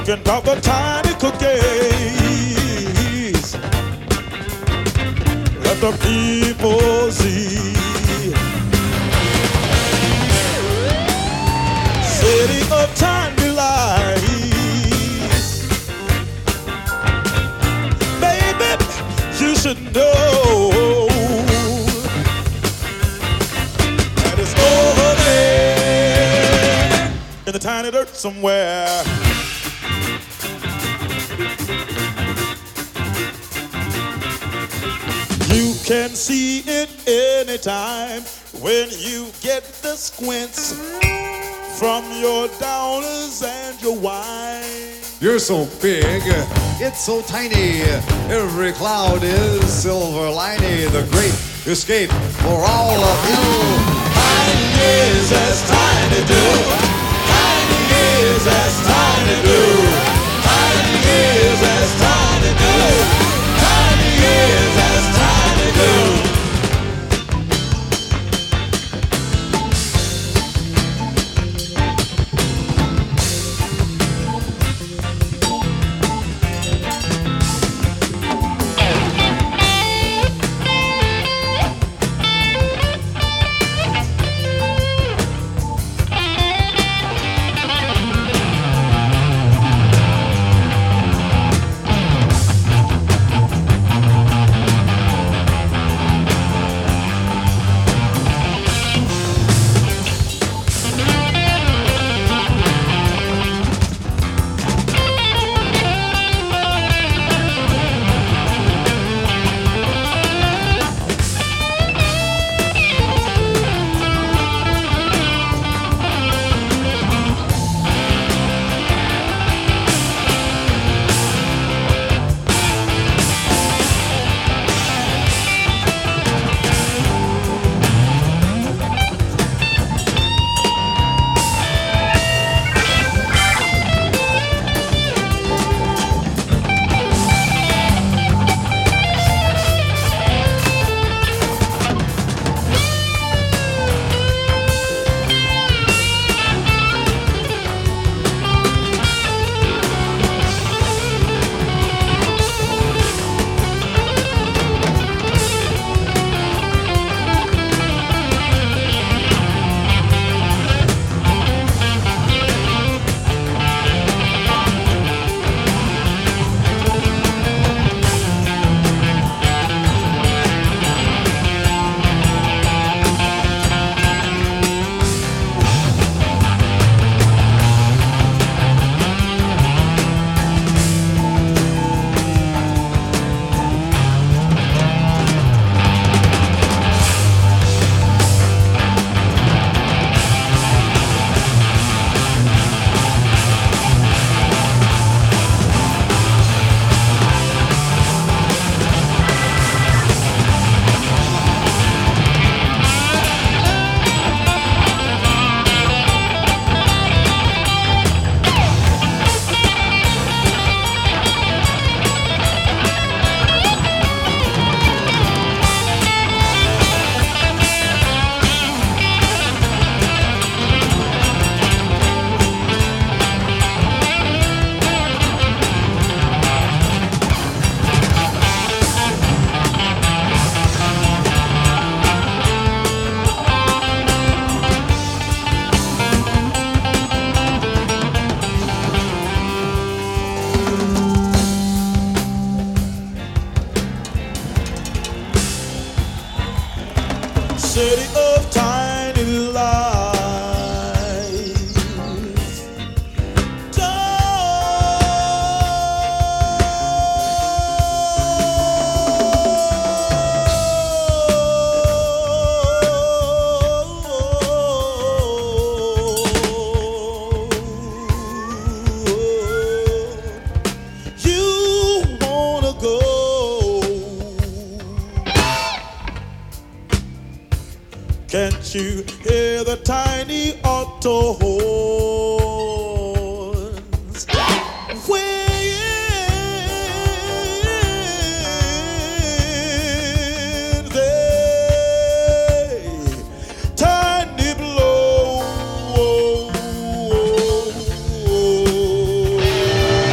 Talking about the tiny cookies that the people see. City of tiny lights. Baby, you should know that it's over there in the tiny dirt somewhere. You can see it anytime when you get the squints from your downers and your wine. You're so big, it's so tiny. Every cloud is silver lining. The great escape for all of you. Tiny is as tiny do. Tiny is as tiny do. Tiny is as tiny do. Tiny is as tiny do. City of tiny lights. You wanna go? Can't you hear the tiny auto horns? When they tiny blow.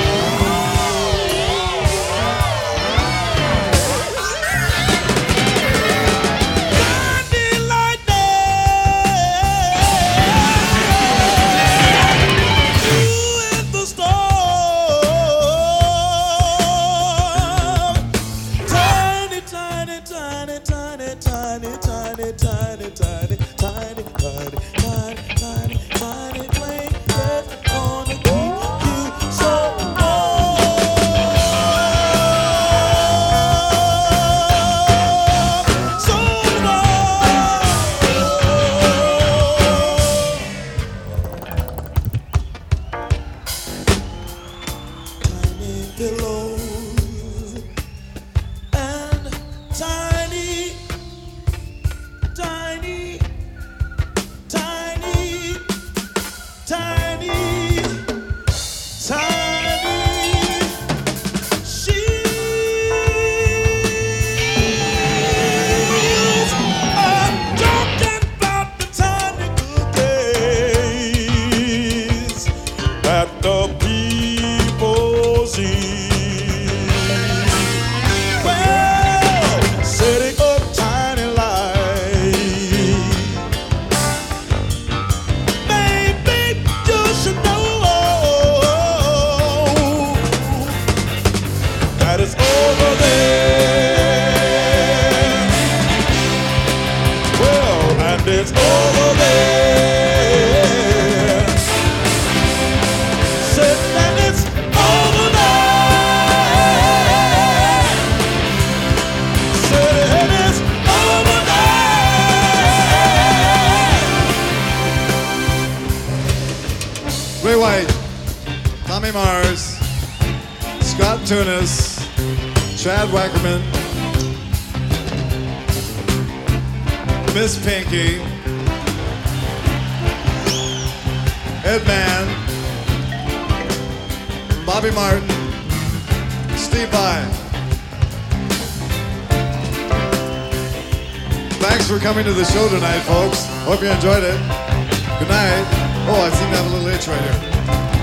it's over there. Well, and it's over there. Said, and it's over there. Said, and it's over there. Ray White, Tommy Mars, Scott Tunis, Chad Wackerman, Miss Pinky, Ed Mann, Bobby Martin, Steve Vai. Thanks for coming to the show tonight, folks. Hope you enjoyed it. Good night. Oh, I seem to have a little itch right here.